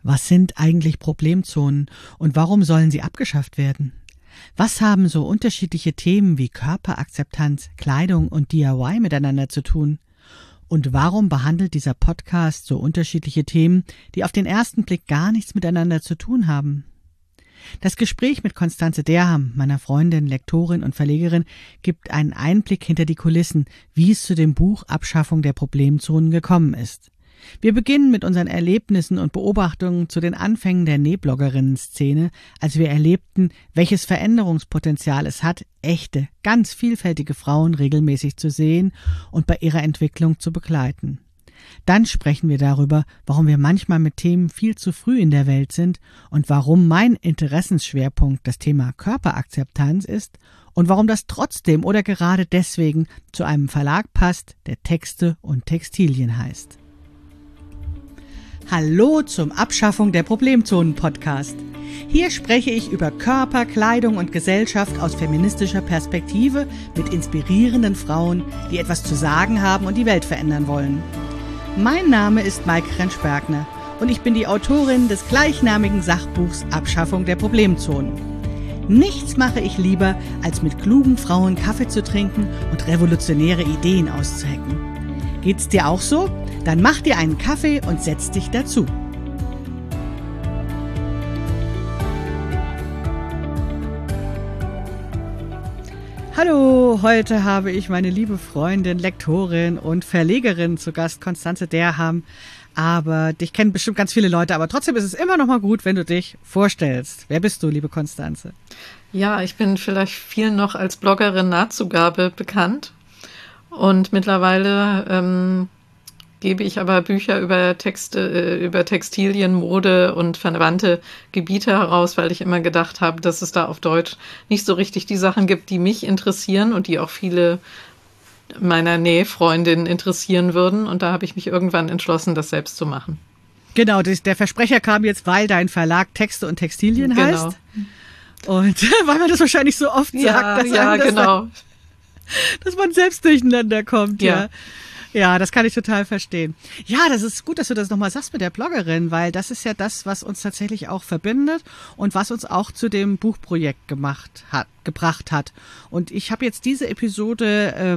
Was sind eigentlich Problemzonen und warum sollen sie abgeschafft werden? Was haben so unterschiedliche Themen wie Körperakzeptanz, Kleidung und DIY miteinander zu tun? Und warum behandelt dieser Podcast so unterschiedliche Themen, die auf den ersten Blick gar nichts miteinander zu tun haben? Das Gespräch mit Constanze Derham, meiner Freundin, Lektorin und Verlegerin, gibt einen Einblick hinter die Kulissen, wie es zu dem Buch Abschaffung der Problemzonen gekommen ist. Wir beginnen mit unseren Erlebnissen und Beobachtungen zu den Anfängen der Nähbloggerinnen-Szene, als wir erlebten, welches Veränderungspotenzial es hat, echte, ganz vielfältige Frauen regelmäßig zu sehen und bei ihrer Entwicklung zu begleiten. Dann sprechen wir darüber, warum wir manchmal mit Themen viel zu früh in der Welt sind und warum mein Interessensschwerpunkt das Thema Körperakzeptanz ist und warum das trotzdem oder gerade deswegen zu einem Verlag passt, der Texte und Textilien heißt. Hallo zum Abschaffung der Problemzonen-Podcast. Hier spreche ich über Körper, Kleidung und Gesellschaft aus feministischer Perspektive mit inspirierenden Frauen, die etwas zu sagen haben und die Welt verändern wollen. Mein Name ist Maike Rentsch-Bergner und ich bin die Autorin des gleichnamigen Sachbuchs Abschaffung der Problemzonen. Nichts mache ich lieber, als mit klugen Frauen Kaffee zu trinken und revolutionäre Ideen auszuhacken. Geht's dir auch so? Dann mach dir einen Kaffee und setz dich dazu. Hallo, heute habe ich meine liebe Freundin, Lektorin und Verlegerin zu Gast, Constanze Derham. Aber dich kennen bestimmt ganz viele Leute, aber trotzdem ist es immer noch mal gut, wenn du dich vorstellst. Wer bist du, liebe Constanze? Ja, ich bin vielleicht vielen noch als Bloggerin Nahtzugabe bekannt. Und mittlerweile gebe ich aber Bücher über Textilien, Mode und verwandte Gebiete heraus, weil ich immer gedacht habe, dass es da auf Deutsch nicht so richtig die Sachen gibt, die mich interessieren und die auch viele meiner Nähfreundinnen interessieren würden. Und da habe ich mich irgendwann entschlossen, das selbst zu machen. Genau, der Versprecher kam jetzt, weil dein Verlag Texte und Textilien heißt. Und weil man das wahrscheinlich so oft sagt, dass man selbst durcheinander kommt. Ja, das kann ich total verstehen. Ja, das ist gut, dass du das nochmal sagst mit der Bloggerin, weil das ist ja das, was uns tatsächlich auch verbindet und was uns auch zu dem Buchprojekt gebracht hat. Und ich habe jetzt diese Episode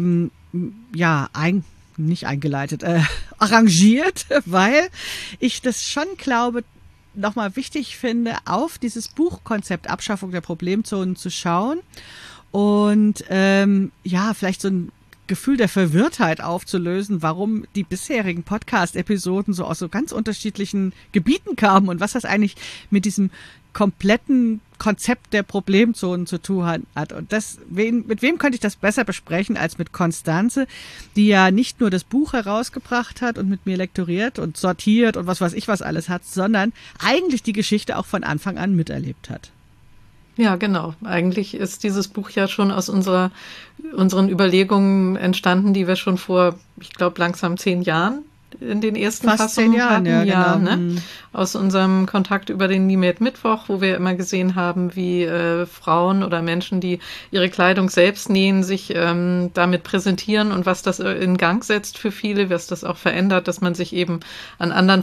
arrangiert, weil ich das schon glaube, nochmal wichtig finde, auf dieses Buchkonzept Abschaffung der Problemzonen zu schauen und vielleicht so ein Gefühl der Verwirrtheit aufzulösen, warum die bisherigen Podcast-Episoden so aus so ganz unterschiedlichen Gebieten kamen und was das eigentlich mit diesem kompletten Konzept der Problemzonen zu tun hat. Und mit wem könnte ich das besser besprechen als mit Constanze, die ja nicht nur das Buch herausgebracht hat und mit mir lektoriert und sortiert und was weiß ich was alles hat, sondern eigentlich die Geschichte auch von Anfang an miterlebt hat. Ja, genau. Eigentlich ist dieses Buch ja schon aus unseren Überlegungen entstanden, die wir schon vor, ich glaube, langsam 10 Jahren in den ersten Fast 10 Jahren hatten. Ja, genau. Ne? Aus unserem Kontakt über den Me-Made Mittwoch, wo wir immer gesehen haben, wie Frauen oder Menschen, die ihre Kleidung selbst nähen, sich damit präsentieren und was das in Gang setzt für viele, was das auch verändert, dass man sich eben an anderen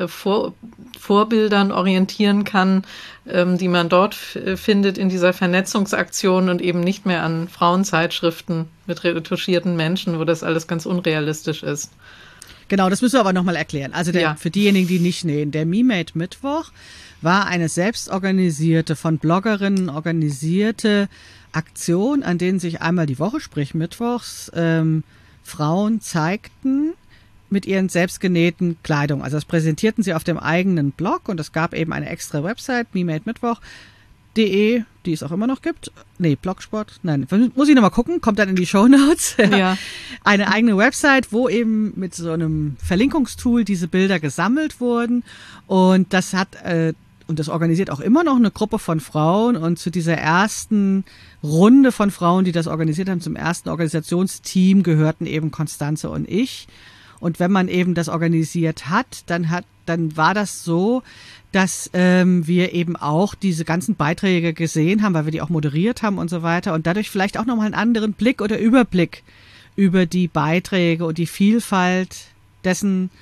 Vorbildern orientieren kann, die man dort findet in dieser Vernetzungsaktion und eben nicht mehr an Frauenzeitschriften mit retuschierten Menschen, wo das alles ganz unrealistisch ist. Genau, das müssen wir aber nochmal erklären. Also für diejenigen, die nicht nähen, der Me-Made Mittwoch war eine selbstorganisierte, von Bloggerinnen organisierte Aktion, an denen sich einmal die Woche, sprich mittwochs, Frauen zeigten mit ihren selbstgenähten Kleidung. Also das präsentierten sie auf dem eigenen Blog und es gab eben eine extra Website, memademittwoch.de, die es auch immer noch gibt. Nee, Blogspot. Nein, muss ich nochmal gucken, kommt dann in die Shownotes. Ja. Eine eigene Website, wo eben mit so einem Verlinkungstool diese Bilder gesammelt wurden. Und das und das organisiert auch immer noch eine Gruppe von Frauen. Und zu dieser ersten Runde von Frauen, die das organisiert haben, zum ersten Organisationsteam gehörten eben Constanze und ich. Und wenn man eben das organisiert hat, dann war das so, dass wir eben auch diese ganzen Beiträge gesehen haben, weil wir die auch moderiert haben und so weiter und dadurch vielleicht auch nochmal einen anderen Blick oder Überblick über die Beiträge und die Vielfalt dessen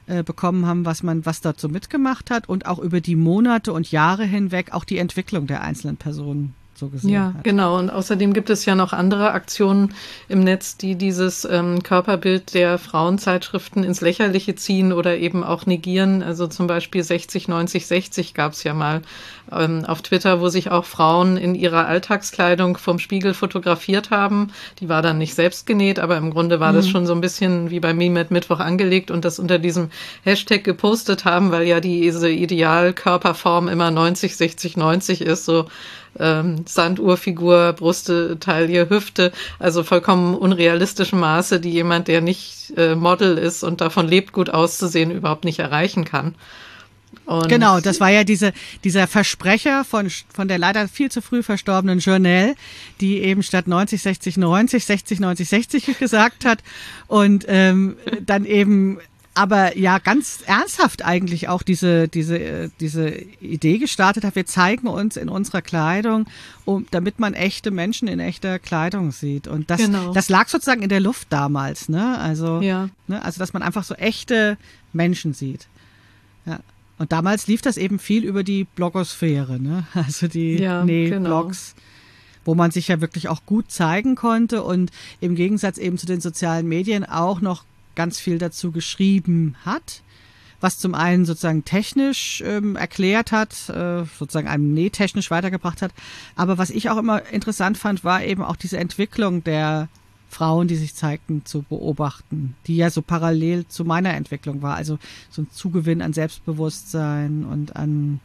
bekommen haben, was dort so mitgemacht hat und auch über die Monate und Jahre hinweg auch die Entwicklung der einzelnen Personen so gesehen hat. Ja, genau. Und außerdem gibt es ja noch andere Aktionen im Netz, die dieses Körperbild der Frauenzeitschriften ins Lächerliche ziehen oder eben auch negieren. Also zum Beispiel 60, 90, 60 gab es ja mal auf Twitter, wo sich auch Frauen in ihrer Alltagskleidung vom Spiegel fotografiert haben. Die war dann nicht selbst genäht, aber im Grunde war das schon so ein bisschen wie bei Mehmet Mittwoch angelegt und das unter diesem Hashtag gepostet haben, weil ja diese Idealkörperform immer 90, 60, 90 ist, so Sanduhrfigur, Brüste, Taille, Hüfte, also vollkommen unrealistischen Maße, die jemand, der nicht Model ist und davon lebt, gut auszusehen, überhaupt nicht erreichen kann. Und genau, das war ja dieser Versprecher von der leider viel zu früh verstorbenen Journelle, die eben statt 90, 60, 90, 60, 90, 60 gesagt hat und dann eben aber ja ganz ernsthaft eigentlich auch diese Idee gestartet hat, wir zeigen uns in unserer Kleidung, damit man echte Menschen in echter Kleidung sieht. Und das lag sozusagen in der Luft damals, ne? Also, also dass man einfach so echte Menschen sieht. Ja. Und damals lief das eben viel über die Blogosphäre, ne? Also die Nähblogs, wo man sich ja wirklich auch gut zeigen konnte und im Gegensatz eben zu den sozialen Medien auch noch ganz viel dazu geschrieben hat, was zum einen sozusagen technisch erklärt hat, sozusagen einem nähtechnisch weitergebracht hat. Aber was ich auch immer interessant fand, war eben auch diese Entwicklung der Frauen, die sich zeigten, zu beobachten, die ja so parallel zu meiner Entwicklung war. Also so ein Zugewinn an Selbstbewusstsein und an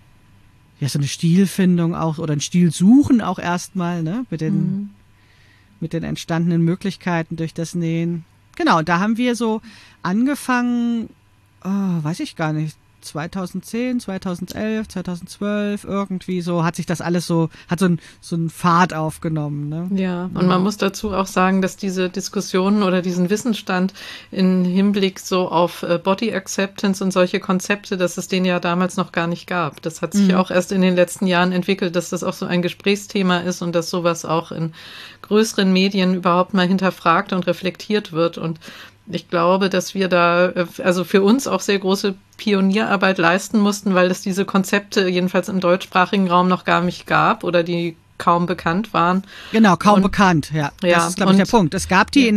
so eine Stilfindung auch oder ein Stilsuchen auch erstmal, ne, mit den entstandenen Möglichkeiten durch das Nähen. Genau, da haben wir so angefangen, weiß ich gar nicht, 2010, 2011, 2012, irgendwie so hat sich das alles so einen Pfad aufgenommen. Ne? Ja, und man muss dazu auch sagen, dass diese Diskussionen oder diesen Wissensstand im Hinblick so auf Body Acceptance und solche Konzepte, dass es den ja damals noch gar nicht gab. Das hat sich auch erst in den letzten Jahren entwickelt, dass das auch so ein Gesprächsthema ist und dass sowas auch in größeren Medien überhaupt mal hinterfragt und reflektiert wird. Und ich glaube, dass wir da also für uns auch sehr große Pionierarbeit leisten mussten, weil es diese Konzepte jedenfalls im deutschsprachigen Raum noch gar nicht gab oder die kaum bekannt waren. Genau, kaum bekannt, ja. Das ist, glaube ich, der Punkt. Es gab die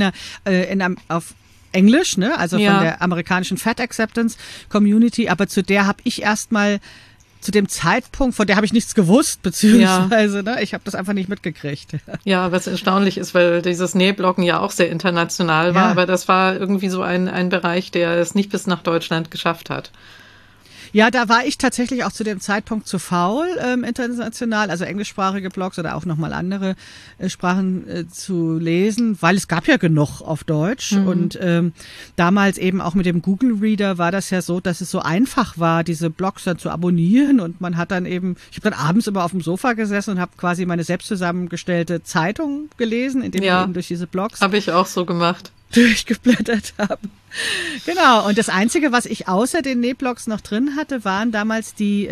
auf Englisch, ne, also von der amerikanischen Fat Acceptance Community, aber zu der habe ich erstmal zu dem Zeitpunkt, von der habe ich nichts gewusst, beziehungsweise, ne, ich habe das einfach nicht mitgekriegt. Ja, was erstaunlich ist, weil dieses Nähbloggen ja auch sehr international war, aber das war irgendwie so ein Bereich, der es nicht bis nach Deutschland geschafft hat. Ja, da war ich tatsächlich auch zu dem Zeitpunkt zu faul, international, also englischsprachige Blogs oder auch nochmal andere Sprachen zu lesen, weil es gab ja genug auf Deutsch. Und damals eben auch mit dem Google Reader war das ja so, dass es so einfach war, diese Blogs dann zu abonnieren und man hat dann eben, ich habe dann abends immer auf dem Sofa gesessen und habe quasi meine selbst zusammengestellte Zeitung gelesen, indem ich eben durch diese Blogs habe ich auch so gemacht. Durchgeblättert habe. Genau, und das Einzige, was ich außer den Nähblogs noch drin hatte, waren damals die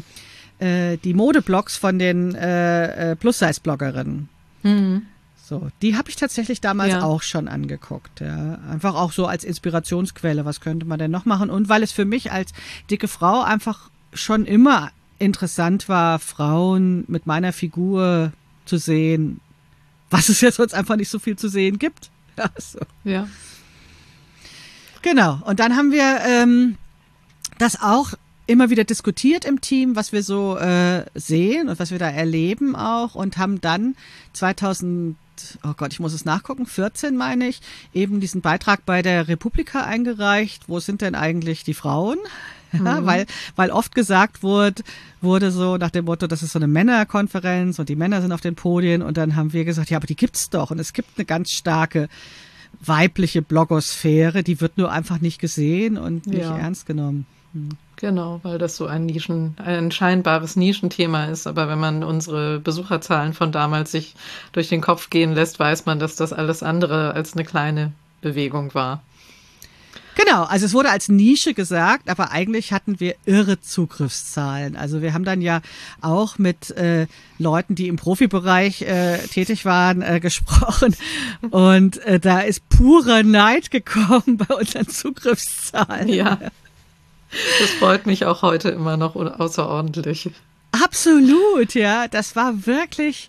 Modeblogs von den Plus-Size-Bloggerinnen. So, die habe ich tatsächlich damals auch schon angeguckt. Ja. Einfach auch so als Inspirationsquelle, was könnte man denn noch machen? Und weil es für mich als dicke Frau einfach schon immer interessant war, Frauen mit meiner Figur zu sehen, was es ja sonst einfach nicht so viel zu sehen gibt. Ja. Genau. Und dann haben wir das auch immer wieder diskutiert im Team, was wir so sehen und was wir da erleben auch und haben dann 14 meine ich, eben diesen Beitrag bei der Republika eingereicht. Wo sind denn eigentlich die Frauen? Ja, weil oft gesagt wurde so nach dem Motto, das ist so eine Männerkonferenz und die Männer sind auf den Podien und dann haben wir gesagt, ja, aber die gibt's doch und es gibt eine ganz starke weibliche Blogosphäre, die wird nur einfach nicht gesehen und nicht ernst genommen. Genau, weil das so ein scheinbares Nischenthema ist, aber wenn man unsere Besucherzahlen von damals sich durch den Kopf gehen lässt, weiß man, dass das alles andere als eine kleine Bewegung war. Genau, also es wurde als Nische gesagt, aber eigentlich hatten wir irre Zugriffszahlen. Also wir haben dann ja auch mit Leuten, die im Profibereich tätig waren, gesprochen und da ist purer Neid gekommen bei unseren Zugriffszahlen. Ja, das freut mich auch heute immer noch außerordentlich. Absolut, ja, das war wirklich,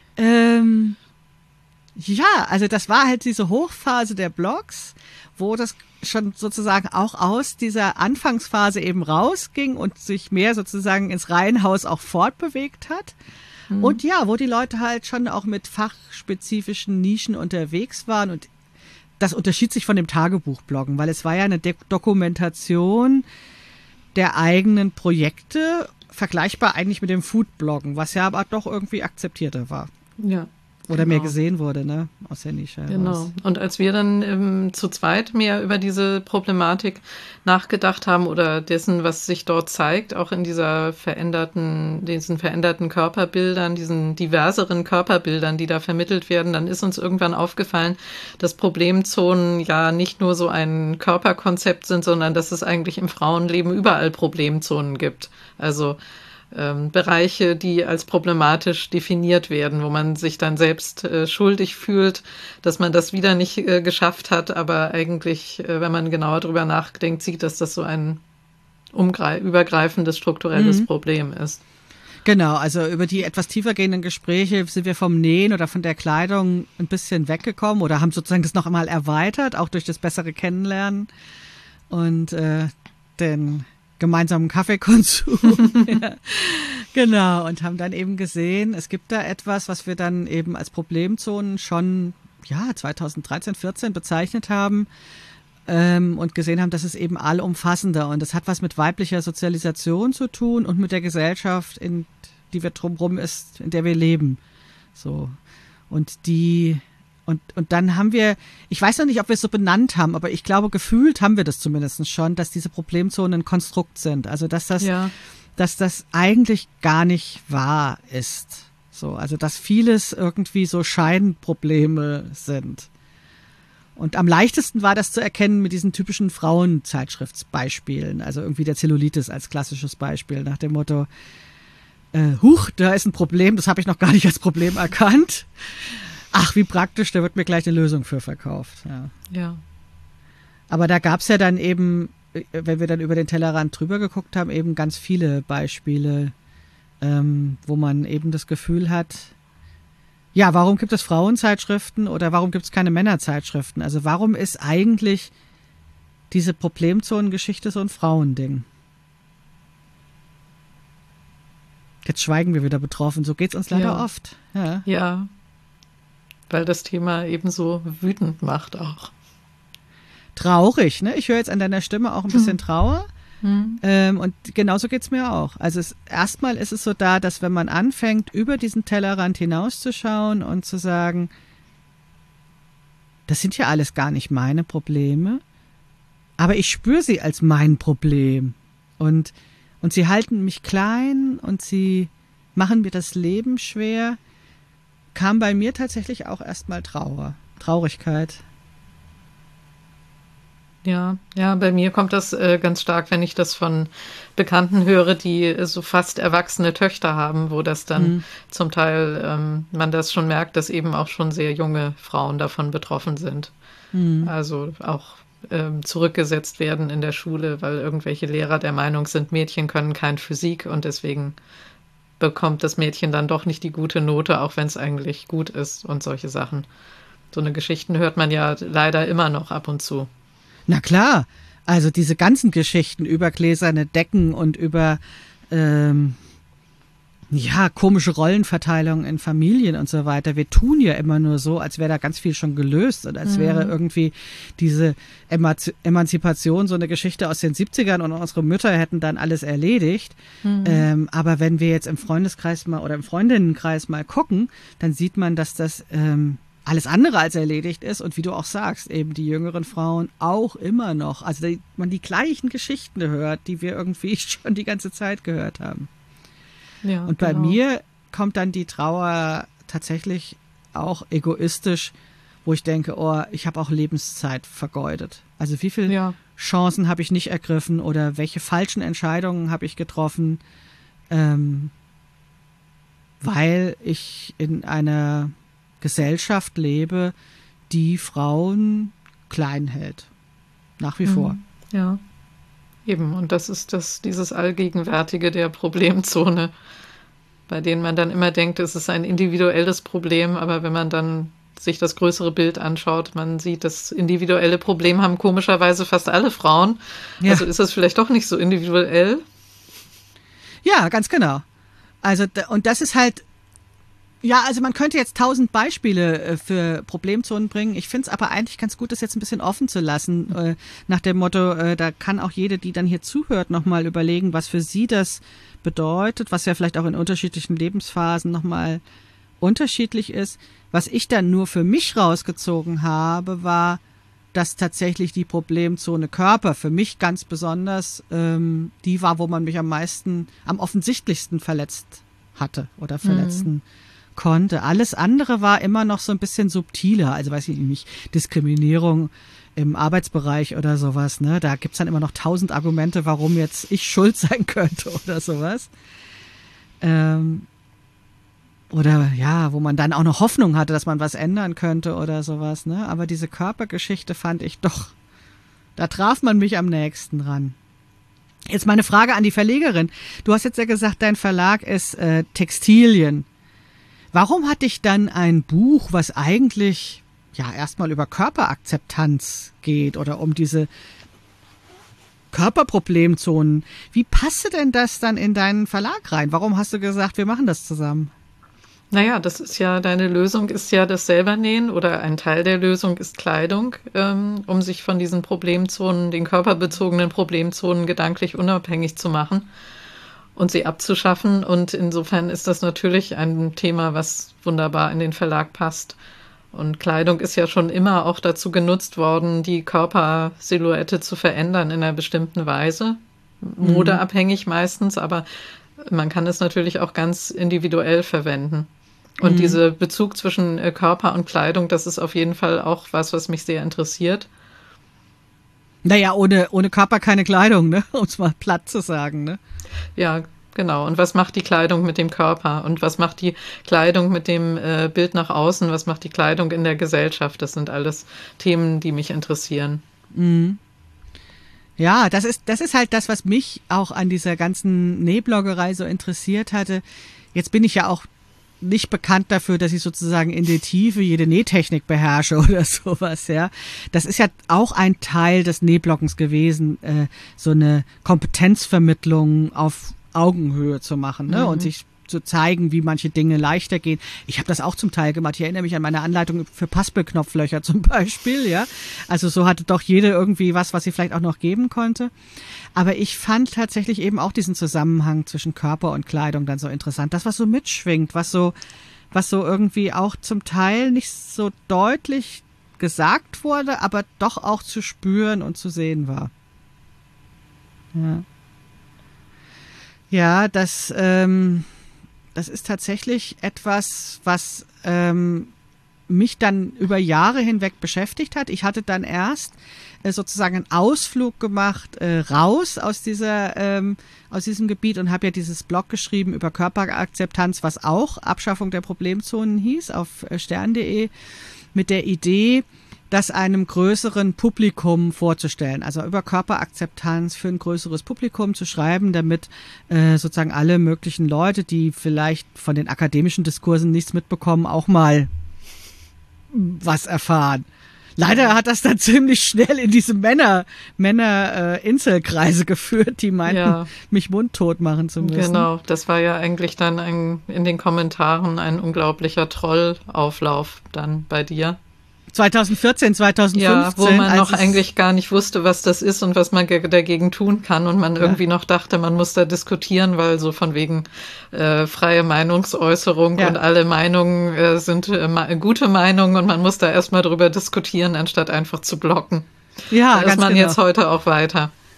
also das war halt diese Hochphase der Blogs, wo das schon sozusagen auch aus dieser Anfangsphase eben rausging und sich mehr sozusagen ins Reihenhaus auch fortbewegt hat. Und ja, wo die Leute halt schon auch mit fachspezifischen Nischen unterwegs waren. Und das unterschied sich von dem Tagebuchbloggen, weil es war ja eine Dokumentation der eigenen Projekte, vergleichbar eigentlich mit dem Foodbloggen, was ja aber doch irgendwie akzeptierter war. Ja. Oder mehr gesehen wurde, ne, aus der Nische heraus. Genau. Und als wir dann zu zweit mehr über diese Problematik nachgedacht haben oder dessen, was sich dort zeigt, auch in diesen veränderten Körperbildern, diesen diverseren Körperbildern, die da vermittelt werden, dann ist uns irgendwann aufgefallen, dass Problemzonen ja nicht nur so ein Körperkonzept sind, sondern dass es eigentlich im Frauenleben überall Problemzonen gibt. Also Bereiche, die als problematisch definiert werden, wo man sich dann selbst schuldig fühlt, dass man das wieder nicht geschafft hat, aber eigentlich, wenn man genauer drüber nachdenkt, sieht, dass das so ein übergreifendes strukturelles Problem ist. Genau, also über die etwas tiefer gehenden Gespräche sind wir vom Nähen oder von der Kleidung ein bisschen weggekommen oder haben sozusagen das noch einmal erweitert, auch durch das bessere Kennenlernen und den gemeinsamen Kaffeekonsum. Ja. Genau, und haben dann eben gesehen, es gibt da etwas, was wir dann eben als Problemzonen schon 2013, 14 bezeichnet haben und gesehen haben, das ist eben allumfassender und das hat was mit weiblicher Sozialisation zu tun und mit der Gesellschaft, in die wir drumherum ist, in der wir leben. So. Und dann haben wir, ich weiß noch nicht, ob wir es so benannt haben, aber ich glaube, gefühlt haben wir das zumindest schon, dass diese Problemzonen ein Konstrukt sind. Also, dass das eigentlich gar nicht wahr ist. So, also, dass vieles irgendwie so Scheinprobleme sind. Und am leichtesten war das zu erkennen mit diesen typischen Frauenzeitschriftsbeispielen. Also irgendwie der Zellulitis als klassisches Beispiel nach dem Motto, da ist ein Problem, das habe ich noch gar nicht als Problem erkannt. Ach, wie praktisch, da wird mir gleich eine Lösung für verkauft. Ja. Aber da gab es ja dann eben, wenn wir dann über den Tellerrand drüber geguckt haben, eben ganz viele Beispiele, wo man eben das Gefühl hat, ja, warum gibt es Frauenzeitschriften oder warum gibt es keine Männerzeitschriften? Also warum ist eigentlich diese Problemzonengeschichte so ein Frauending? Jetzt schweigen wir wieder betroffen, so geht's uns leider oft. Ja. Weil das Thema eben so wütend macht auch. Traurig, ne? Ich höre jetzt an deiner Stimme auch ein bisschen Trauer. Und genauso geht's mir auch. Also erstmal ist es so da, dass wenn man anfängt, über diesen Tellerrand hinauszuschauen und zu sagen, das sind ja alles gar nicht meine Probleme, aber ich spüre sie als mein Problem. Und sie halten mich klein und sie machen mir das Leben schwer, kam bei mir tatsächlich auch erstmal Traurigkeit. Ja, bei mir kommt das ganz stark, wenn ich das von Bekannten höre, die so fast erwachsene Töchter haben, wo das dann zum Teil, man das schon merkt, dass eben auch schon sehr junge Frauen davon betroffen sind. Also auch zurückgesetzt werden in der Schule, weil irgendwelche Lehrer der Meinung sind, Mädchen können kein Physik und deswegen bekommt das Mädchen dann doch nicht die gute Note, auch wenn es eigentlich gut ist und solche Sachen. So eine Geschichten hört man ja leider immer noch ab und zu. Na klar, also diese ganzen Geschichten über gläserne Decken und über komische Rollenverteilung in Familien und so weiter. Wir tun ja immer nur so, als wäre da ganz viel schon gelöst und als wäre irgendwie diese Emanzipation so eine Geschichte aus den 70ern und unsere Mütter hätten dann alles erledigt. Aber wenn wir jetzt im Freundeskreis mal oder im Freundinnenkreis mal gucken, dann sieht man, dass das alles andere als erledigt ist und wie du auch sagst, eben die jüngeren Frauen auch immer noch, also man die gleichen Geschichten hört, die wir irgendwie schon die ganze Zeit gehört haben. Ja, und bei mir kommt dann die Trauer tatsächlich auch egoistisch, wo ich denke, oh, ich habe auch Lebenszeit vergeudet. Also wie viele Ja. Chancen habe ich nicht ergriffen oder welche falschen Entscheidungen habe ich getroffen, weil ich in einer Gesellschaft lebe, die Frauen klein hält. Nach wie vor. Ja, eben. Und das ist dieses Allgegenwärtige der Problemzone, bei denen man dann immer denkt, es ist ein individuelles Problem, aber wenn man dann sich das größere Bild anschaut, man sieht, das individuelle Problem haben komischerweise fast alle Frauen. Ja. Also ist das vielleicht doch nicht so individuell. Ja, ganz genau. Also, und das ist halt, ja, also man könnte jetzt 1000 Beispiele für Problemzonen bringen. Ich finde es aber eigentlich ganz gut, das jetzt ein bisschen offen zu lassen, nach dem Motto, da kann auch jede, die dann hier zuhört, nochmal überlegen, was für sie das bedeutet, was ja vielleicht auch in unterschiedlichen Lebensphasen nochmal unterschiedlich ist. Was ich dann nur für mich rausgezogen habe, war, dass tatsächlich die Problemzone Körper für mich ganz besonders die war, wo man mich am offensichtlichsten verletzt hatte oder verletzen konnte. Alles andere war immer noch so ein bisschen subtiler, also weiß ich nicht, Diskriminierung im Arbeitsbereich oder sowas, ne? Da gibt's dann immer noch 1000 Argumente, warum jetzt ich schuld sein könnte oder sowas. Oder ja, wo man dann auch noch Hoffnung hatte, dass man was ändern könnte oder sowas, ne? Aber diese Körpergeschichte fand ich doch, da traf man mich am nächsten ran. Jetzt meine Frage an die Verlegerin. Du hast jetzt ja gesagt, dein Verlag ist Textilien. Warum hat dich dann ein Buch, was eigentlich ja erstmal über Körperakzeptanz geht oder um diese Körperproblemzonen, wie passte denn das dann in deinen Verlag rein? Warum hast du gesagt, wir machen das zusammen? Naja, das ist ja, deine Lösung ist ja das Selbernähen oder ein Teil der Lösung ist Kleidung, um sich von diesen Problemzonen, den körperbezogenen Problemzonen gedanklich unabhängig zu machen und sie abzuschaffen. Und insofern ist das natürlich ein Thema, was wunderbar in den Verlag passt. Und Kleidung ist ja schon immer auch dazu genutzt worden, die Körpersilhouette zu verändern in einer bestimmten Weise. Modeabhängig meistens, aber man kann es natürlich auch ganz individuell verwenden. Und dieser Bezug zwischen Körper und Kleidung, das ist auf jeden Fall auch was mich sehr interessiert. Naja, ohne Körper keine Kleidung, ne? Um es mal platt zu sagen, ne? Ja, genau. Und was macht die Kleidung mit dem Körper? Und was macht die Kleidung mit dem Bild nach außen? Was macht die Kleidung in der Gesellschaft? Das sind alles Themen, die mich interessieren. Ja, das ist halt das, was mich auch an dieser ganzen Nähbloggerei so interessiert hatte. Jetzt bin ich ja auch nicht bekannt dafür, dass ich sozusagen in der Tiefe jede Nähtechnik beherrsche oder sowas, ja. Das ist ja auch ein Teil des Nähbloggens gewesen, so eine Kompetenzvermittlung auf Augenhöhe zu machen, ne? Und sich zu zeigen, wie manche Dinge leichter gehen. Ich habe das auch zum Teil gemacht. Ich erinnere mich an meine Anleitung für Paspelknopflöcher zum Beispiel, ja. Also so hatte doch jede irgendwie was sie vielleicht auch noch geben konnte. Aber ich fand tatsächlich eben auch diesen Zusammenhang zwischen Körper und Kleidung dann so interessant. Das, was so mitschwingt, was so irgendwie auch zum Teil nicht so deutlich gesagt wurde, aber doch auch zu spüren und zu sehen war. Ja. Ja, das ist tatsächlich etwas, was mich dann über Jahre hinweg beschäftigt hat. Ich hatte dann erst sozusagen einen Ausflug gemacht raus aus diesem Gebiet und habe ja dieses Blog geschrieben über Körperakzeptanz, was auch Abschaffung der Problemzonen hieß, auf stern.de, mit der Idee, das einem größeren Publikum vorzustellen, also über Körperakzeptanz für ein größeres Publikum zu schreiben, damit sozusagen alle möglichen Leute, die vielleicht von den akademischen Diskursen nichts mitbekommen, auch mal was erfahren. Leider hat das dann ziemlich schnell in diese Männer-Inselkreise geführt, die meinten, mich mundtot machen zu müssen. Genau, das war ja eigentlich dann in den Kommentaren ein unglaublicher Trollauflauf dann bei dir. 2014, 2015. Ja, wo man noch eigentlich gar nicht wusste, was das ist und was man dagegen tun kann und man irgendwie noch dachte, man muss da diskutieren, weil so von wegen freie Meinungsäußerung und alle Meinungen sind gute Meinungen und man muss da erstmal drüber diskutieren, anstatt einfach zu blocken. Ja, da ist man jetzt heute auch weiter.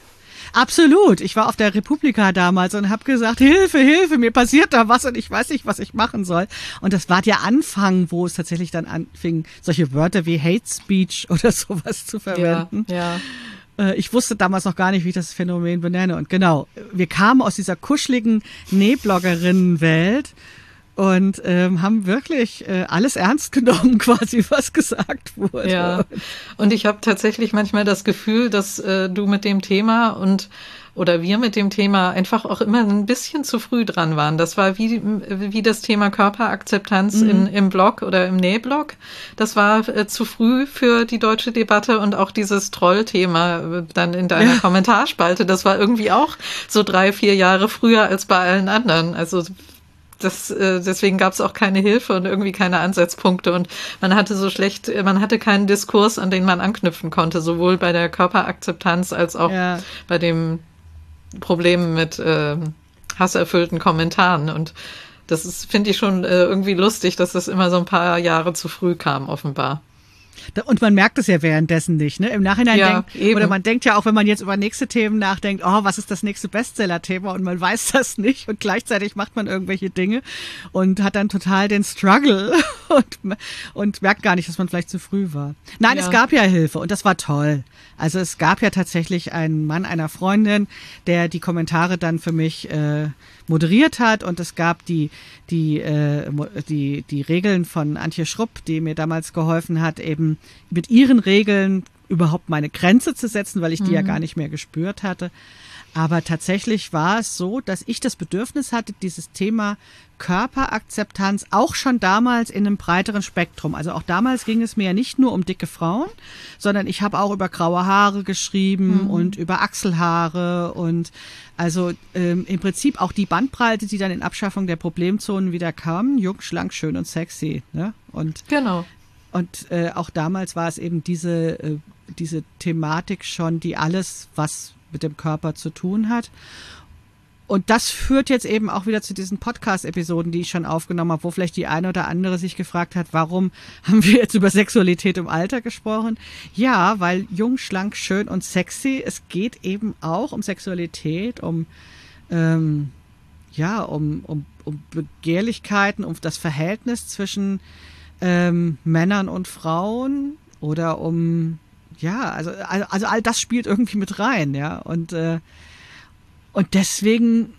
Absolut. Ich war auf der Republika damals und habe gesagt, Hilfe, Hilfe, mir passiert da was und ich weiß nicht, was ich machen soll. Und das war der Anfang, wo es tatsächlich dann anfing, solche Wörter wie Hate Speech oder sowas zu verwenden. Ja. Ich wusste damals noch gar nicht, wie ich das Phänomen benenne. Und genau, wir kamen aus dieser kuscheligen Nähbloggerinnenwelt und haben wirklich alles ernst genommen, quasi, was gesagt wurde. Ja, und ich habe tatsächlich manchmal das Gefühl, dass du mit dem Thema oder wir mit dem Thema einfach auch immer ein bisschen zu früh dran waren. Das war wie das Thema Körperakzeptanz im Blog oder im Nähblog. Das war zu früh für die deutsche Debatte und auch dieses Troll-Thema dann in deiner Kommentarspalte. Das war irgendwie auch so 3-4 Jahre früher als bei allen anderen. Also deswegen gab es auch keine Hilfe und irgendwie keine Ansatzpunkte und man hatte keinen Diskurs, an den man anknüpfen konnte, sowohl bei der Körperakzeptanz als auch bei dem Problem mit hasserfüllten Kommentaren. Und das finde ich schon irgendwie lustig, dass das immer so ein paar Jahre zu früh kam, offenbar. Und man merkt es ja währenddessen nicht, ne? Im Nachhinein oder man denkt ja auch, wenn man jetzt über nächste Themen nachdenkt, oh, was ist das nächste Bestseller-Thema? Und man weiß das nicht und gleichzeitig macht man irgendwelche Dinge und hat dann total den Struggle und merkt gar nicht, dass man vielleicht zu früh war. Nein, es gab ja Hilfe und das war toll. Also es gab ja tatsächlich einen Mann einer Freundin, der die Kommentare dann für mich moderiert hat und es gab die Regeln von Antje Schrupp, die mir damals geholfen hat, eben mit ihren Regeln überhaupt meine Grenze zu setzen, weil ich die ja gar nicht mehr gespürt hatte. Aber tatsächlich war es so, dass ich das Bedürfnis hatte, dieses Thema Körperakzeptanz auch schon damals in einem breiteren Spektrum. Also auch damals ging es mir ja nicht nur um dicke Frauen, sondern ich habe auch über graue Haare geschrieben und über Achselhaare und also im Prinzip auch die Bandbreite, die dann in Abschaffung der Problemzonen wieder kam, jung, schlank, schön und sexy. Ne? Und genau. Und auch damals war es eben diese Thematik schon, die alles, was mit dem Körper zu tun hat. Und das führt jetzt eben auch wieder zu diesen Podcast-Episoden, die ich schon aufgenommen habe, wo vielleicht die eine oder andere sich gefragt hat, warum haben wir jetzt über Sexualität im Alter gesprochen? Ja, weil jung, schlank, schön und sexy, es geht eben auch um Sexualität, um Begehrlichkeiten, um das Verhältnis zwischen Männern und Frauen oder also all das spielt irgendwie mit rein, ja, und deswegen,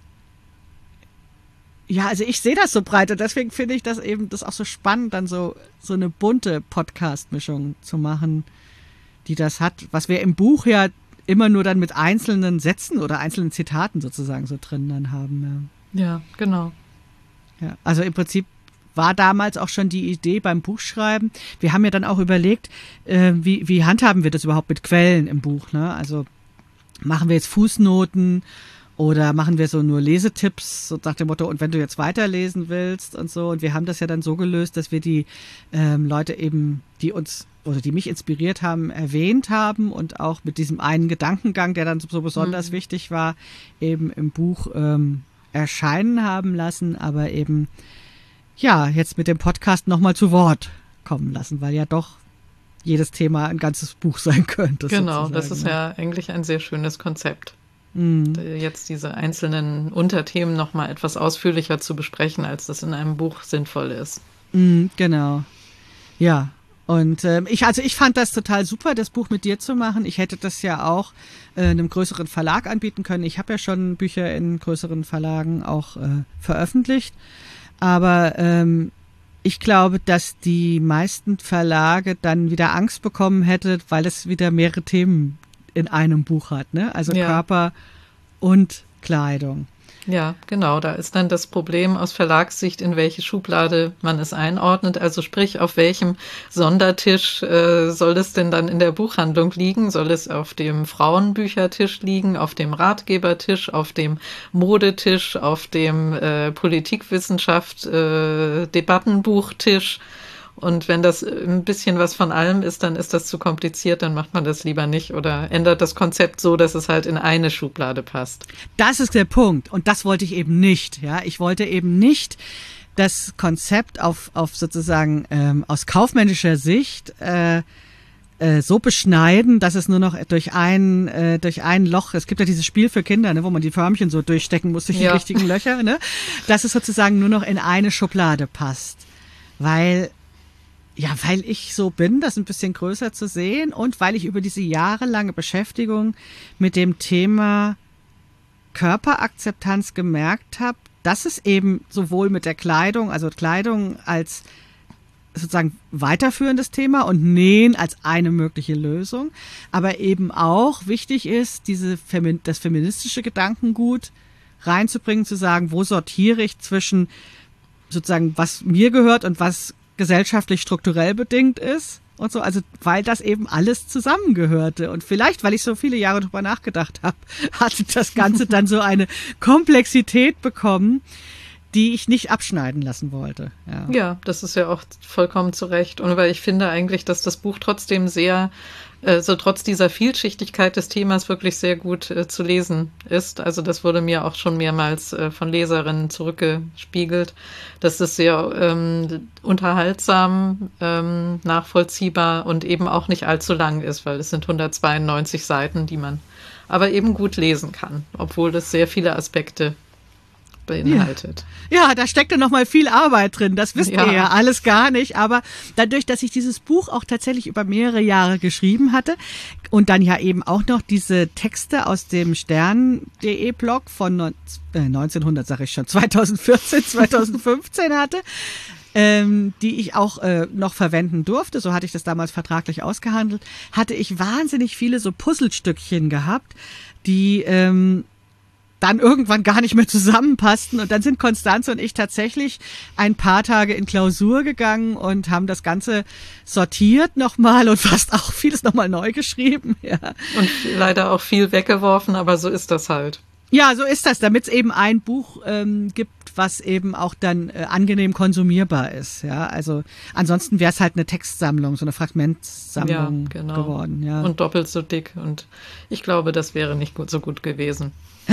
ja, also ich sehe das so breit und deswegen finde ich das auch so spannend, dann so eine bunte Podcast-Mischung zu machen, die das hat, was wir im Buch ja immer nur dann mit einzelnen Sätzen oder einzelnen Zitaten sozusagen so drin dann haben. Ja, genau. Ja, also im Prinzip war damals auch schon die Idee beim Buchschreiben. Wir haben ja dann auch überlegt, wie handhaben wir das überhaupt mit Quellen im Buch, ne? Also machen wir jetzt Fußnoten oder machen wir so nur Lesetipps, so nach dem Motto, und wenn du jetzt weiterlesen willst und so. Und wir haben das ja dann so gelöst, dass wir die Leute eben, die uns oder die mich inspiriert haben, erwähnt haben und auch mit diesem einen Gedankengang, der dann so besonders wichtig war, eben im Buch erscheinen haben lassen, aber eben jetzt mit dem Podcast nochmal zu Wort kommen lassen, weil ja doch jedes Thema ein ganzes Buch sein könnte. Genau, sozusagen. Das ist ja eigentlich ein sehr schönes Konzept. Jetzt diese einzelnen Unterthemen nochmal etwas ausführlicher zu besprechen, als das in einem Buch sinnvoll ist. Genau. Ja. Und ich fand das total super, das Buch mit dir zu machen. Ich hätte das ja auch einem größeren Verlag anbieten können. Ich habe ja schon Bücher in größeren Verlagen auch veröffentlicht. Aber ich glaube, dass die meisten Verlage dann wieder Angst bekommen hätten, weil es wieder mehrere Themen in einem Buch hat, ne? Also Körper und Kleidung. Ja, genau. Da ist dann das Problem aus Verlagssicht, in welche Schublade man es einordnet. Also sprich, auf welchem Sondertisch soll es denn dann in der Buchhandlung liegen? Soll es auf dem Frauenbüchertisch liegen, auf dem Ratgebertisch, auf dem Modetisch, auf dem Politikwissenschaft, Debattenbuchtisch? Und wenn das ein bisschen was von allem ist, dann ist das zu kompliziert, dann macht man das lieber nicht oder ändert das Konzept so, dass es halt in eine Schublade passt. Das ist der Punkt und das wollte ich eben nicht. Ja, ich wollte eben nicht das Konzept auf sozusagen aus kaufmännischer Sicht so beschneiden, dass es nur noch durch ein Loch, es gibt ja dieses Spiel für Kinder, ne, wo man die Förmchen so durchstecken muss durch die richtigen Löcher, ne, dass es sozusagen nur noch in eine Schublade passt. Weil ich so bin, das ein bisschen größer zu sehen und weil ich über diese jahrelange Beschäftigung mit dem Thema Körperakzeptanz gemerkt habe, dass es eben sowohl mit der Kleidung, also Kleidung als sozusagen weiterführendes Thema und Nähen als eine mögliche Lösung, aber eben auch wichtig ist, das feministische Gedankengut reinzubringen, zu sagen, wo sortiere ich zwischen sozusagen, was mir gehört und was gesellschaftlich strukturell bedingt ist und so, also weil das eben alles zusammengehörte und vielleicht, weil ich so viele Jahre drüber nachgedacht habe, hatte das Ganze dann so eine Komplexität bekommen, die ich nicht abschneiden lassen wollte. Ja, das ist ja auch vollkommen zu Recht. Und weil ich finde eigentlich, dass das Buch trotzdem sehr, so trotz dieser Vielschichtigkeit des Themas wirklich sehr gut zu lesen ist. Also das wurde mir auch schon mehrmals von Leserinnen zurückgespiegelt, dass es sehr unterhaltsam, nachvollziehbar und eben auch nicht allzu lang ist, weil es sind 192 Seiten, die man aber eben gut lesen kann, obwohl das sehr viele Aspekte beinhaltet. Ja, da steckte noch mal viel Arbeit drin, das wisst ihr ja alles gar nicht, aber dadurch, dass ich dieses Buch auch tatsächlich über mehrere Jahre geschrieben hatte und dann ja eben auch noch diese Texte aus dem Stern.de Blog von 2014, 2015 hatte, die ich auch noch verwenden durfte, so hatte ich das damals vertraglich ausgehandelt, hatte ich wahnsinnig viele so Puzzlestückchen gehabt, die dann irgendwann gar nicht mehr zusammenpassten und dann sind Constanze und ich tatsächlich ein paar Tage in Klausur gegangen und haben das Ganze sortiert nochmal und fast auch vieles nochmal neu geschrieben. Ja. Und leider auch viel weggeworfen, aber so ist das halt. Ja, so ist das, damit es eben ein Buch gibt, was eben auch dann angenehm konsumierbar ist. Ja, also ansonsten wäre es halt eine Textsammlung, so eine Fragmentsammlung geworden. Ja. Und doppelt so dick und ich glaube, das wäre nicht so gut gewesen.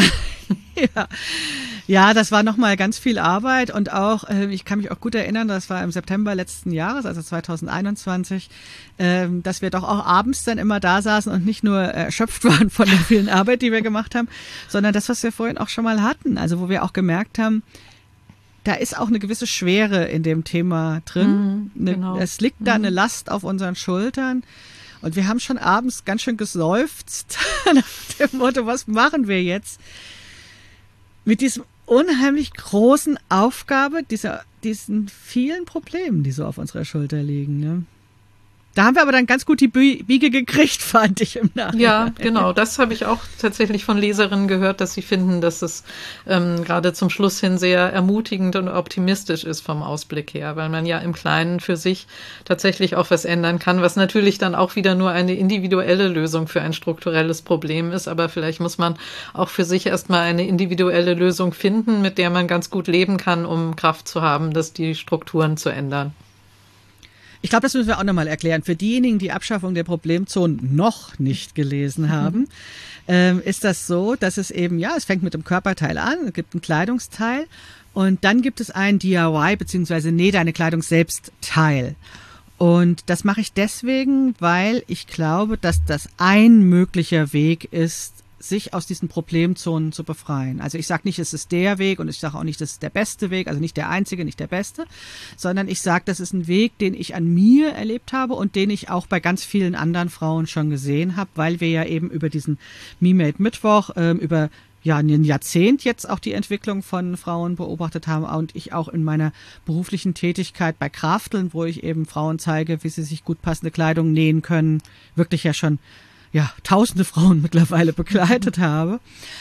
Ja, das war nochmal ganz viel Arbeit und auch, ich kann mich auch gut erinnern, das war im September letzten Jahres, also 2021, dass wir doch auch abends dann immer da saßen und nicht nur erschöpft waren von der vielen Arbeit, die wir gemacht haben, sondern das, was wir vorhin auch schon mal hatten, also wo wir auch gemerkt haben, da ist auch eine gewisse Schwere in dem Thema drin. Genau. Es liegt da eine Last auf unseren Schultern. Und wir haben schon abends ganz schön geseufzt nach dem Motto, was machen wir jetzt? Mit diesem unheimlich großen Aufgabe, diesen vielen Problemen, die so auf unserer Schulter liegen. Ne? Da haben wir aber dann ganz gut die Biege gekriegt, fand ich im Nachhinein. Ja, genau. Das habe ich auch tatsächlich von Leserinnen gehört, dass sie finden, dass es gerade zum Schluss hin sehr ermutigend und optimistisch ist vom Ausblick her, weil man ja im Kleinen für sich tatsächlich auch was ändern kann, was natürlich dann auch wieder nur eine individuelle Lösung für ein strukturelles Problem ist. Aber vielleicht muss man auch für sich erstmal eine individuelle Lösung finden, mit der man ganz gut leben kann, um Kraft zu haben, die Strukturen zu ändern. Ich glaube, das müssen wir auch nochmal erklären. Für diejenigen, die Abschaffung der Problemzonen noch nicht gelesen haben, ist das so, dass es eben, es fängt mit dem Körperteil an, es gibt einen Kleidungsteil und dann gibt es einen DIY bzw. Näh deine Kleidung selbst Teil. Und das mache ich deswegen, weil ich glaube, dass das ein möglicher Weg ist, sich aus diesen Problemzonen zu befreien. Also ich sage nicht, es ist der Weg und ich sage auch nicht, das ist der beste Weg, also nicht der einzige, nicht der beste, sondern ich sage, das ist ein Weg, den ich an mir erlebt habe und den ich auch bei ganz vielen anderen Frauen schon gesehen habe, weil wir ja eben über diesen Me-Made Mittwoch, über ein Jahrzehnt jetzt auch die Entwicklung von Frauen beobachtet haben und ich auch in meiner beruflichen Tätigkeit bei Krafteln, wo ich eben Frauen zeige, wie sie sich gut passende Kleidung nähen können, wirklich ja schon tausende Frauen mittlerweile begleitet habe.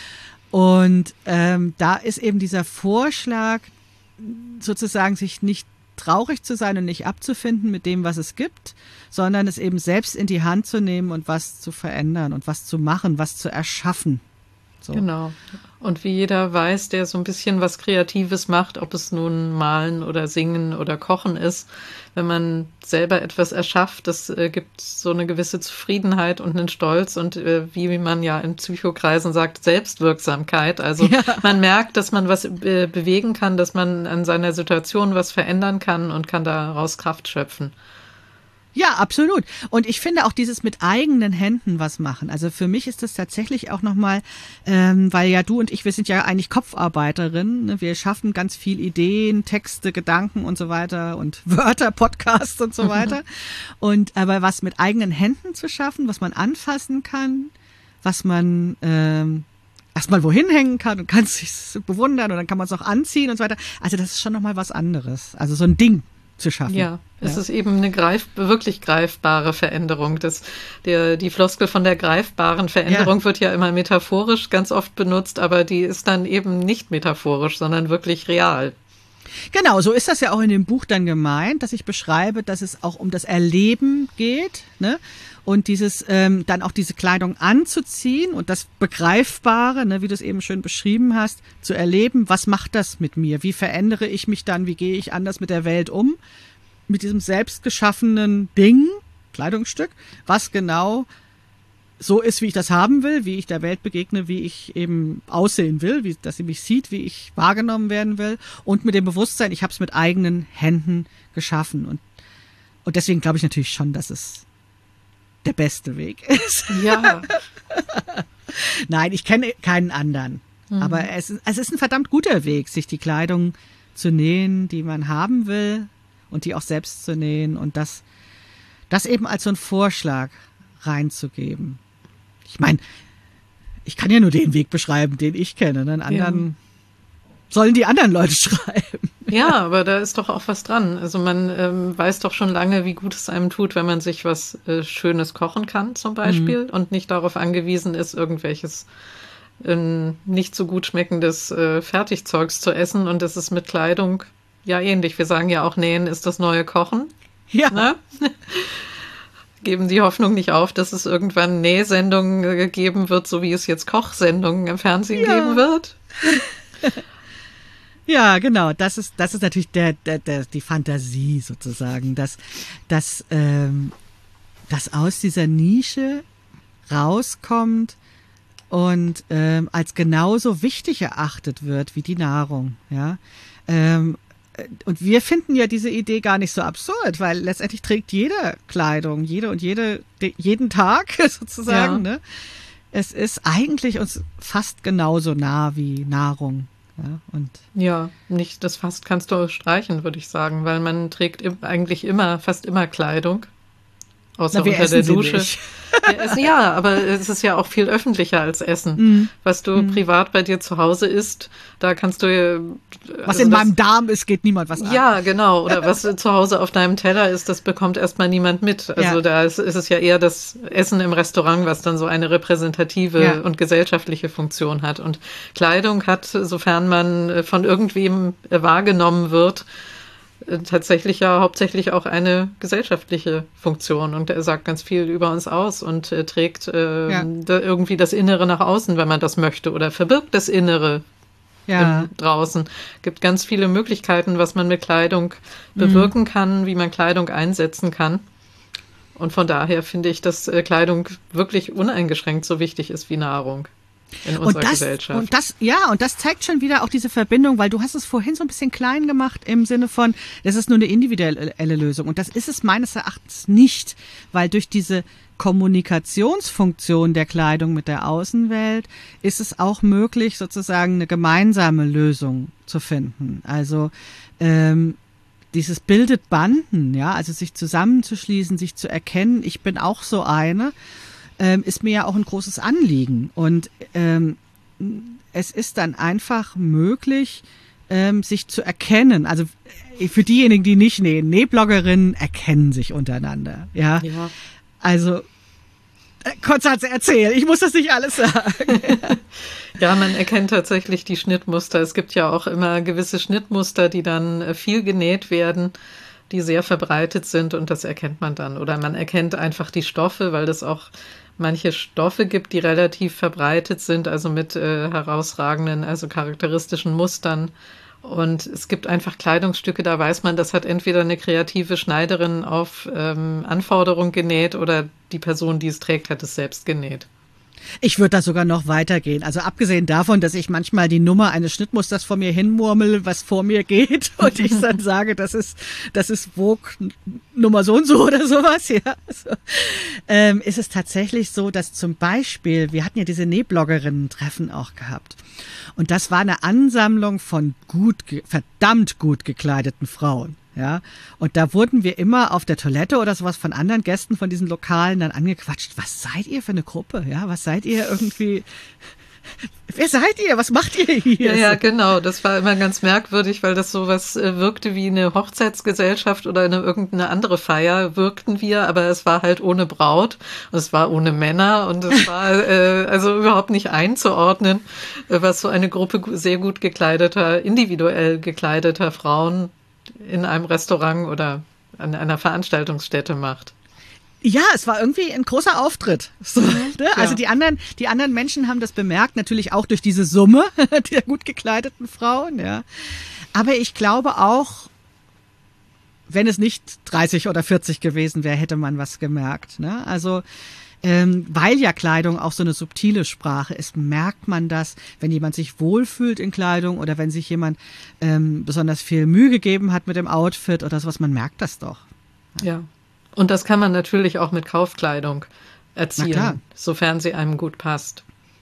Und da ist eben dieser Vorschlag, sozusagen sich nicht traurig zu sein und nicht abzufinden mit dem, was es gibt, sondern es eben selbst in die Hand zu nehmen und was zu verändern und was zu machen, was zu erschaffen. So. Genau. Und wie jeder weiß, der so ein bisschen was Kreatives macht, ob es nun Malen oder Singen oder Kochen ist, wenn man selber etwas erschafft, das gibt so eine gewisse Zufriedenheit und einen Stolz und wie man ja in Psychokreisen sagt, Selbstwirksamkeit. Also man merkt, dass man was bewegen kann, dass man an seiner Situation was verändern kann und kann daraus Kraft schöpfen. Ja, absolut. Und ich finde auch dieses mit eigenen Händen was machen. Also für mich ist das tatsächlich auch nochmal, weil ja du und ich, wir sind ja eigentlich Kopfarbeiterinnen. Ne? Wir schaffen ganz viel Ideen, Texte, Gedanken und so weiter und Wörter, Podcasts und so weiter. Und aber was mit eigenen Händen zu schaffen, was man anfassen kann, was man erstmal wohin hängen kann und kann es sich bewundern und dann kann man es auch anziehen und so weiter. Also das ist schon nochmal was anderes. Also so ein Ding zu schaffen. Ja, es ist eben eine wirklich greifbare Veränderung. Die Floskel von der greifbaren Veränderung wird ja immer metaphorisch ganz oft benutzt, aber die ist dann eben nicht metaphorisch, sondern wirklich real. Genau, so ist das ja auch in dem Buch dann gemeint, dass ich beschreibe, dass es auch um das Erleben geht, ne? Und dann auch diese Kleidung anzuziehen und das Begreifbare, ne, wie du es eben schön beschrieben hast, zu erleben, was macht das mit mir? Wie verändere ich mich dann? Wie gehe ich anders mit der Welt um? Mit diesem selbstgeschaffenen Ding, Kleidungsstück, was genau so ist, wie ich das haben will, wie ich der Welt begegne, wie ich eben aussehen will, dass sie mich sieht, wie ich wahrgenommen werden will und mit dem Bewusstsein, ich habe es mit eigenen Händen geschaffen und deswegen glaube ich natürlich schon, dass es der beste Weg ist. Ja. Nein, ich kenne keinen anderen. Aber es ist ein verdammt guter Weg, sich die Kleidung zu nähen, die man haben will und die auch selbst zu nähen und das eben als so einen Vorschlag reinzugeben. Ich meine, ich kann ja nur den Weg beschreiben, den ich kenne. Den anderen sollen die anderen Leute schreiben. Ja, aber da ist doch auch was dran. Also man weiß doch schon lange, wie gut es einem tut, wenn man sich was Schönes kochen kann zum Beispiel und nicht darauf angewiesen ist, irgendwelches nicht so gut schmeckendes Fertigzeugs zu essen. Und das ist mit Kleidung ja ähnlich. Wir sagen ja auch, Nähen ist das neue Kochen. Ja. Ne? Geben die Hoffnung nicht auf, dass es irgendwann Nähsendungen geben wird, so wie es jetzt Kochsendungen im Fernsehen geben wird. Ja, genau. Das ist natürlich die Fantasie sozusagen, dass aus dieser Nische rauskommt und als genauso wichtig erachtet wird wie die Nahrung. Ja. Und wir finden ja diese Idee gar nicht so absurd, weil letztendlich trägt jeder Kleidung, jeden Tag sozusagen. Ja. Ne? Es ist eigentlich uns fast genauso nah wie Nahrung. Ja, nicht das fast kannst du streichen, würde ich sagen, weil man trägt eigentlich fast immer Kleidung. Außer unter der Dusche. Ja, aber es ist ja auch viel öffentlicher als Essen. Was du privat bei dir zu Hause isst, da kannst du... Was in meinem Darm ist, geht niemand was an. Ja, genau. Oder was zu Hause auf deinem Teller ist, das bekommt erstmal niemand mit. Also da ist es ja eher das Essen im Restaurant, was dann so eine repräsentative und gesellschaftliche Funktion hat. Und Kleidung hat, sofern man von irgendwem wahrgenommen wird, tatsächlich ja hauptsächlich auch eine gesellschaftliche Funktion und er sagt ganz viel über uns aus und trägt irgendwie das Innere nach außen, wenn man das möchte, oder verbirgt das Innere draußen. Gibt ganz viele Möglichkeiten, was man mit Kleidung bewirken kann, wie man Kleidung einsetzen kann. Und von daher finde ich, dass Kleidung wirklich uneingeschränkt so wichtig ist wie Nahrung. In unserer Gesellschaft. Und das zeigt schon wieder auch diese Verbindung, weil du hast es vorhin so ein bisschen klein gemacht im Sinne von, das ist nur eine individuelle Lösung. Und das ist es meines Erachtens nicht, weil durch diese Kommunikationsfunktion der Kleidung mit der Außenwelt ist es auch möglich, sozusagen eine gemeinsame Lösung zu finden. Also dieses bildet Banden, ja, also sich zusammenzuschließen, sich zu erkennen, ich bin auch so eine, ist mir ja auch ein großes Anliegen. Und es ist dann einfach möglich, sich zu erkennen. Also für diejenigen, die nicht nähen, Nähbloggerinnen erkennen sich untereinander. Ja. Also Konstanze, erzähl, ich muss das nicht alles sagen. Ja, man erkennt tatsächlich die Schnittmuster. Es gibt ja auch immer gewisse Schnittmuster, die dann viel genäht werden, die sehr verbreitet sind und das erkennt man dann. Oder man erkennt einfach die Stoffe, weil das auch manche Stoffe gibt, die relativ verbreitet sind, also mit herausragenden, also charakteristischen Mustern. Und es gibt einfach Kleidungsstücke, da weiß man, das hat entweder eine kreative Schneiderin auf Anforderung genäht oder die Person, die es trägt, hat es selbst genäht. Ich würde da sogar noch weitergehen. Also abgesehen davon, dass ich manchmal die Nummer eines Schnittmusters vor mir hinmurmel, was vor mir geht und ich dann sage, das ist Vogue Nummer so und so oder sowas, ja. Also, ist es tatsächlich so, dass zum Beispiel, wir hatten ja diese Nähbloggerinnen-Treffen auch gehabt. Und das war eine Ansammlung von verdammt gut gekleideten Frauen. Ja, und da wurden wir immer auf der Toilette oder sowas von anderen Gästen von diesen Lokalen dann angequatscht. Was seid ihr für eine Gruppe? Ja, was seid ihr irgendwie? Wer seid ihr? Was macht ihr hier? Ja, genau. Das war immer ganz merkwürdig, weil das sowas wirkte wie eine Hochzeitsgesellschaft oder irgendeine andere Feier wirkten wir, aber es war halt ohne Braut, es war ohne Männer und es war also überhaupt nicht einzuordnen, was so eine Gruppe sehr gut gekleideter, individuell gekleideter Frauen in einem Restaurant oder an einer Veranstaltungsstätte macht. Ja, es war irgendwie ein großer Auftritt. So, ne? Also die anderen Menschen haben das bemerkt, natürlich auch durch diese Summe der gut gekleideten Frauen, ja. Aber ich glaube auch, wenn es nicht 30 oder 40 gewesen wäre, hätte man was gemerkt, ne? Also, weil ja Kleidung auch so eine subtile Sprache ist, merkt man das, wenn jemand sich wohlfühlt in Kleidung oder wenn sich jemand besonders viel Mühe gegeben hat mit dem Outfit oder sowas, man merkt das doch. Ja, und das kann man natürlich auch mit Kaufkleidung erzielen, sofern sie einem gut passt.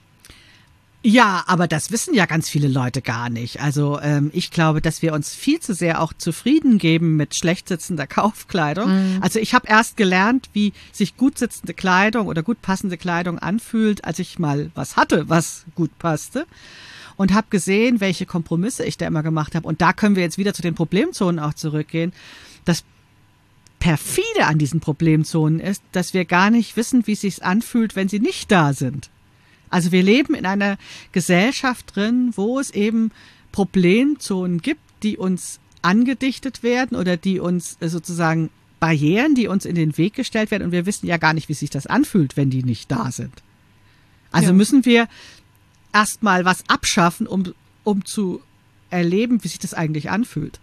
Ja, aber das wissen ja ganz viele Leute gar nicht. Also ich glaube, dass wir uns viel zu sehr auch zufrieden geben mit schlecht sitzender Kaufkleidung. Mhm. Also ich habe erst gelernt, wie sich gut sitzende Kleidung oder gut passende Kleidung anfühlt, als ich mal was hatte, was gut passte. Und habe gesehen, welche Kompromisse ich da immer gemacht habe. Und da können wir jetzt wieder zu den Problemzonen auch zurückgehen. Das perfide an diesen Problemzonen ist, dass wir gar nicht wissen, wie es sich anfühlt, wenn sie nicht da sind. Also wir leben in einer Gesellschaft drin, wo es eben Problemzonen gibt, die uns angedichtet werden oder die uns sozusagen Barrieren, die uns in den Weg gestellt werden. Und wir wissen ja gar nicht, wie sich das anfühlt, wenn die nicht da sind. Also müssen wir erstmal was abschaffen, um zu erleben, wie sich das eigentlich anfühlt.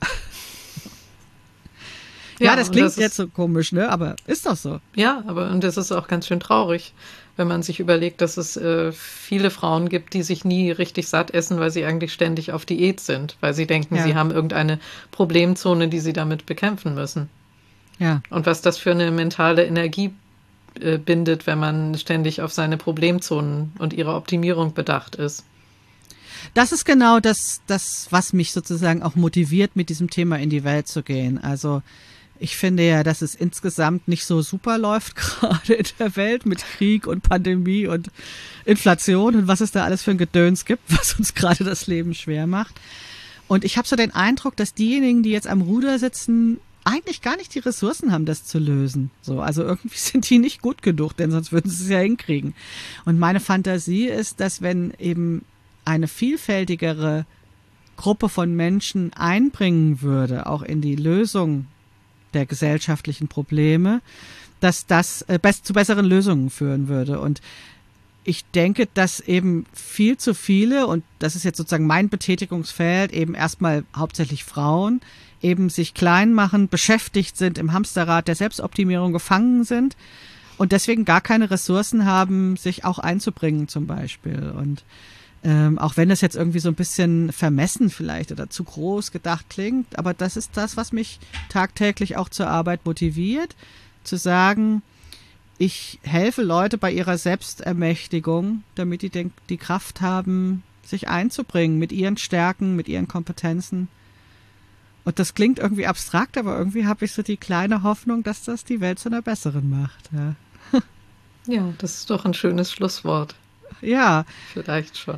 Ja, das klingt jetzt so komisch, ne? Aber ist doch so. Ja, und das ist auch ganz schön traurig, wenn man sich überlegt, dass es viele Frauen gibt, die sich nie richtig satt essen, weil sie eigentlich ständig auf Diät sind, weil sie denken, sie haben irgendeine Problemzone, die sie damit bekämpfen müssen. Ja. Und was das für eine mentale Energie bindet, wenn man ständig auf seine Problemzonen und ihre Optimierung bedacht ist. Das ist genau das, was mich sozusagen auch motiviert, mit diesem Thema in die Welt zu gehen. Also ich finde ja, dass es insgesamt nicht so super läuft gerade in der Welt mit Krieg und Pandemie und Inflation und was es da alles für ein Gedöns gibt, was uns gerade das Leben schwer macht. Und ich habe so den Eindruck, dass diejenigen, die jetzt am Ruder sitzen, eigentlich gar nicht die Ressourcen haben, das zu lösen. So, also irgendwie sind die nicht gut genug, denn sonst würden sie es ja hinkriegen. Und meine Fantasie ist, dass wenn eben eine vielfältigere Gruppe von Menschen einbringen würde, auch in die Lösung der gesellschaftlichen Probleme, dass das zu besseren Lösungen führen würde. Und ich denke, dass eben viel zu viele, und das ist jetzt sozusagen mein Betätigungsfeld, eben erstmal hauptsächlich Frauen, eben sich klein machen, beschäftigt sind, im Hamsterrad der Selbstoptimierung gefangen sind und deswegen gar keine Ressourcen haben, sich auch einzubringen zum Beispiel. Und auch wenn das jetzt irgendwie so ein bisschen vermessen vielleicht oder zu groß gedacht klingt, aber das ist das, was mich tagtäglich auch zur Arbeit motiviert, zu sagen, ich helfe Leute bei ihrer Selbstermächtigung, damit die Kraft haben, sich einzubringen mit ihren Stärken, mit ihren Kompetenzen. Und das klingt irgendwie abstrakt, aber irgendwie habe ich so die kleine Hoffnung, dass das die Welt zu einer besseren macht. Ja, ja, das ist doch ein schönes Schlusswort. Ja. Vielleicht schon.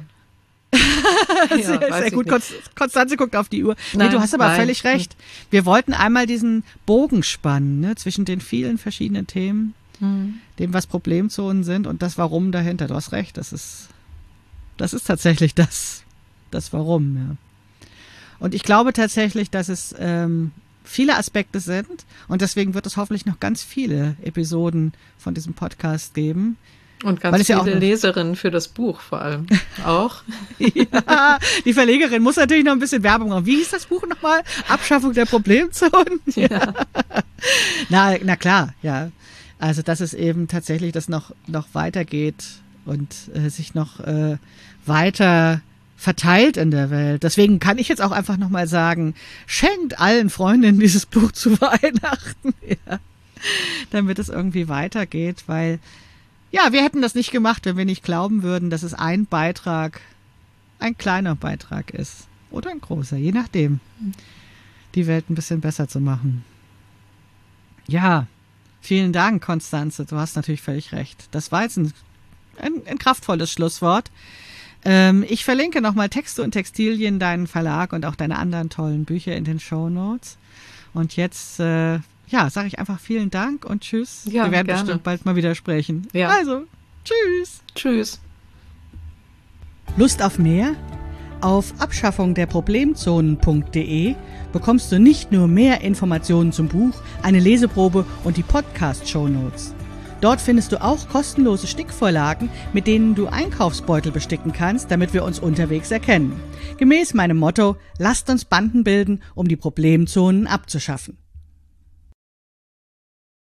Sehr gut. Konstanze guckt auf die Uhr. Nein, du hast aber völlig recht. Wir wollten einmal diesen Bogen spannen, ne, zwischen den vielen verschiedenen Themen, dem, was Problemzonen sind und das Warum dahinter. Du hast recht, das ist tatsächlich das Warum, ja. Und ich glaube tatsächlich, dass es viele Aspekte sind und deswegen wird es hoffentlich noch ganz viele Episoden von diesem Podcast geben. Und ganz viele Leserinnen für das Buch vor allem auch. Ja, die Verlegerin muss natürlich noch ein bisschen Werbung machen. Wie hieß das Buch nochmal? Abschaffung der Problemzonen? Ja. Na klar, ja. Also, dass es eben tatsächlich das noch weitergeht und sich noch weiter verteilt in der Welt. Deswegen kann ich jetzt auch einfach nochmal sagen, schenkt allen Freundinnen dieses Buch zu Weihnachten, ja, damit es irgendwie weitergeht, weil ja, wir hätten das nicht gemacht, wenn wir nicht glauben würden, dass es ein Beitrag, ein kleiner Beitrag ist oder ein großer, je nachdem, die Welt ein bisschen besser zu machen. Ja, vielen Dank, Konstanze, du hast natürlich völlig recht. Das war jetzt ein kraftvolles Schlusswort. Ich verlinke nochmal Texte und Textilien, deinen Verlag und auch deine anderen tollen Bücher in den Shownotes. Und jetzt, sage ich einfach vielen Dank und tschüss. Ja, wir werden gerne. bestimmt bald mal wieder sprechen. Ja. Also, tschüss. Tschüss. Lust auf mehr? Auf abschaffungderproblemzonen.de bekommst du nicht nur mehr Informationen zum Buch, eine Leseprobe und die Podcast-Shownotes. Dort findest du auch kostenlose Stickvorlagen, mit denen du Einkaufsbeutel besticken kannst, damit wir uns unterwegs erkennen. Gemäß meinem Motto, lasst uns Banden bilden, um die Problemzonen abzuschaffen.